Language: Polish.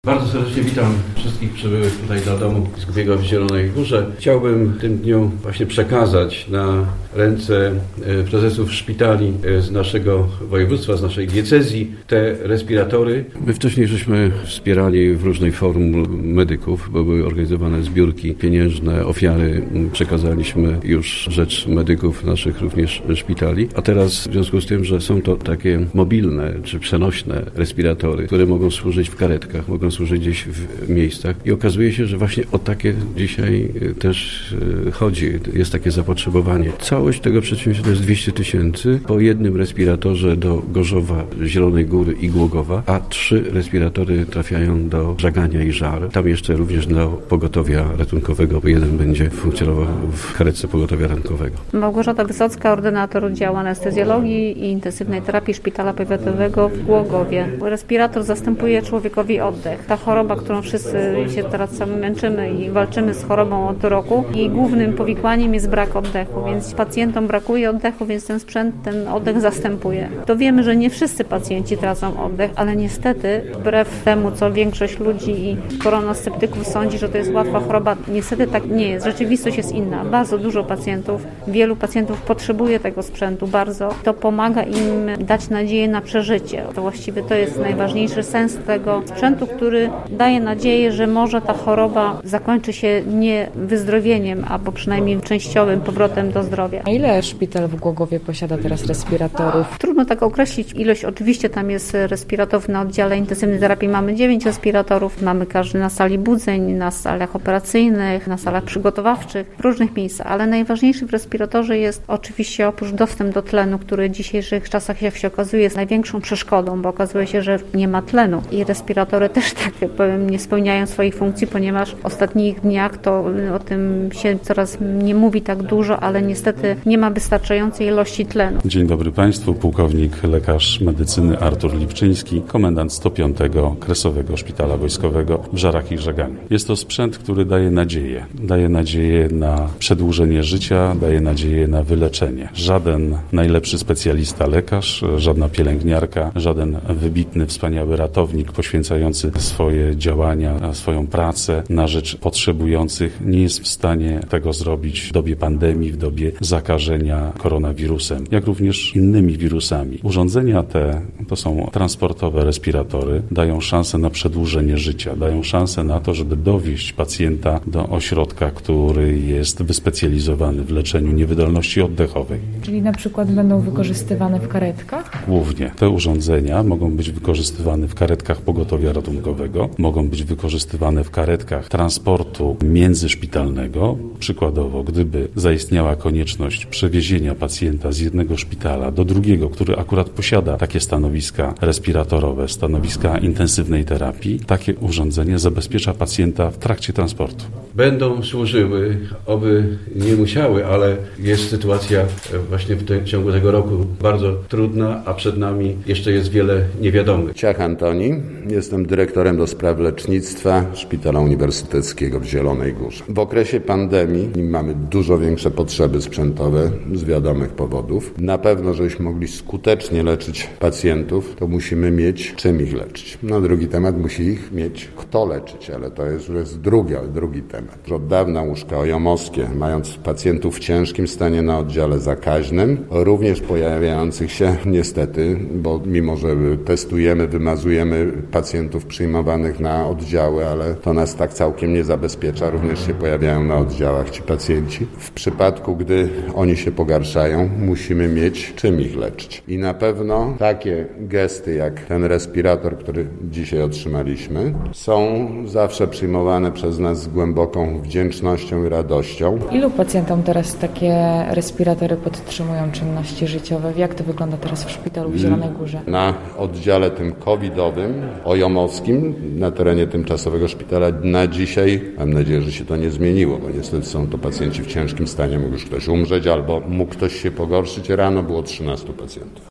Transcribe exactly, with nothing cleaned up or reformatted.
Bardzo serdecznie witam wszystkich przybyłych tutaj do domu biskupiego w Zielonej Górze. Chciałbym w tym dniu właśnie przekazać na ręce prezesów szpitali z naszego województwa, z naszej diecezji te respiratory. My wcześniej żeśmy wspierali w różnej formie medyków, bo były organizowane zbiórki pieniężne, ofiary przekazaliśmy już rzecz medyków naszych również szpitali. A teraz w związku z tym, że są to takie mobilne czy przenośne respiratory, które mogą służyć w karetkach, mogą służyć gdzieś w miejscach i okazuje się, że właśnie o takie dzisiaj też chodzi. Jest takie zapotrzebowanie. Całość tego przedsięwzięcia to jest dwieście tysięcy po jednym respiratorze do Gorzowa, Zielonej Góry i Głogowa, a trzy respiratory trafiają do Żagania i Żar. Tam jeszcze również do pogotowia ratunkowego, bo jeden będzie funkcjonował w karetce pogotowia ratunkowego. Małgorzata Wysocka, ordynator działu anestezjologii i intensywnej terapii Szpitala Powiatowego w Głogowie. Respirator zastępuje człowiekowi oddech. Ta choroba, którą wszyscy się teraz sami męczymy i walczymy z chorobą od roku, jej głównym powikłaniem jest brak oddechu, więc pacjentom brakuje oddechu, więc ten sprzęt ten oddech zastępuje. To wiemy, że nie wszyscy pacjenci tracą oddech, ale niestety wbrew temu, co większość ludzi i koronasceptyków sądzi, że to jest łatwa choroba, niestety tak nie jest. Rzeczywistość jest inna. Bardzo dużo pacjentów, wielu pacjentów potrzebuje tego sprzętu bardzo. To pomaga im dać nadzieję na przeżycie. To właściwie to jest najważniejszy sens tego sprzętu, który daje nadzieję, że może ta choroba zakończy się nie wyzdrowieniem, albo przynajmniej częściowym powrotem do zdrowia. A ile szpital w Głogowie posiada teraz respiratorów? Trudno tak określić ilość. Oczywiście tam jest respiratorów na oddziale intensywnej terapii. Mamy dziewięć respiratorów. Mamy każdy na sali budzeń, na salach operacyjnych, na salach przygotowawczych, w różnych miejscach. Ale najważniejszy w respiratorze jest oczywiście oprócz dostęp do tlenu, który w dzisiejszych czasach, jak się okazuje, jest największą przeszkodą, bo okazuje się, że nie ma tlenu. I respiratory też tak powiem, nie spełniają swoich funkcji, ponieważ w ostatnich dniach to o tym się coraz nie mówi tak dużo, ale niestety nie ma wystarczającej ilości tlenu. Dzień dobry Państwu, pułkownik lekarz medycyny Artur Lipczyński, komendant sto piątego Kresowego Szpitala Wojskowego w Żarach i Żaganiu. Jest to sprzęt, który daje nadzieję. Daje nadzieję na przedłużenie życia, daje nadzieję na wyleczenie. Żaden najlepszy specjalista lekarz, żadna pielęgniarka, żaden wybitny, wspaniały ratownik poświęcający swoje działania, swoją pracę na rzecz potrzebujących nie jest w stanie tego zrobić w dobie pandemii, w dobie zakażenia koronawirusem, jak również innymi wirusami. Urządzenia te, to są transportowe respiratory, dają szansę na przedłużenie życia, dają szansę na to, żeby dowieść pacjenta do ośrodka, który jest wyspecjalizowany w leczeniu niewydolności oddechowej. Czyli na przykład będą wykorzystywane w karetkach? Głównie te urządzenia mogą być wykorzystywane w karetkach pogotowia ratunkowego, mogą być wykorzystywane w karetkach transportu międzyszpitalnego. Przykładowo, gdyby zaistniała konieczność przewiezienia pacjenta z jednego szpitala do drugiego, który akurat posiada takie stanowiska respiratorowe, stanowiska intensywnej terapii, takie urządzenie zabezpiecza pacjenta w trakcie transportu. Będą służyły, oby nie musiały, ale jest sytuacja właśnie w, te, w ciągu tego roku bardzo trudna, a przed nami jeszcze jest wiele niewiadomych. Ciach Antoni, jestem dyrektorem do spraw lecznictwa Szpitala Uniwersyteckiego w Zielonej Górze. W okresie pandemii mamy dużo większe potrzeby sprzętowe z wiadomych powodów. Na pewno, żebyśmy mogli skutecznie leczyć pacjentów, to musimy mieć czym ich leczyć. No drugi temat, musi ich mieć kto leczyć, ale to jest, jest drugi, drugi temat. Od dawna łóżka ojomowskie, mając pacjentów w ciężkim stanie na oddziale zakaźnym, również pojawiających się niestety, bo mimo, że testujemy, wymazujemy pacjentów przyjmowanych na oddziały, ale to nas tak całkiem nie zabezpiecza, również się pojawiają na oddziałach ci pacjenci. W przypadku, gdy oni się pogarszają, musimy mieć czym ich leczyć. I na pewno takie gesty jak ten respirator, który dzisiaj otrzymaliśmy, są zawsze przyjmowane przez nas z głęboką wdzięcznością i radością. Ilu pacjentom teraz takie respiratory podtrzymują czynności życiowe? Jak to wygląda teraz w szpitalu w Zielonej Górze? Na oddziale tym covidowym, ojomowskim, na terenie tymczasowego szpitala na dzisiaj, mam nadzieję, że się to nie zmieniło, bo niestety są to pacjenci w ciężkim stanie, mógł już ktoś umrzeć albo mógł ktoś się pogorszyć. Rano było trzynastu pacjentów.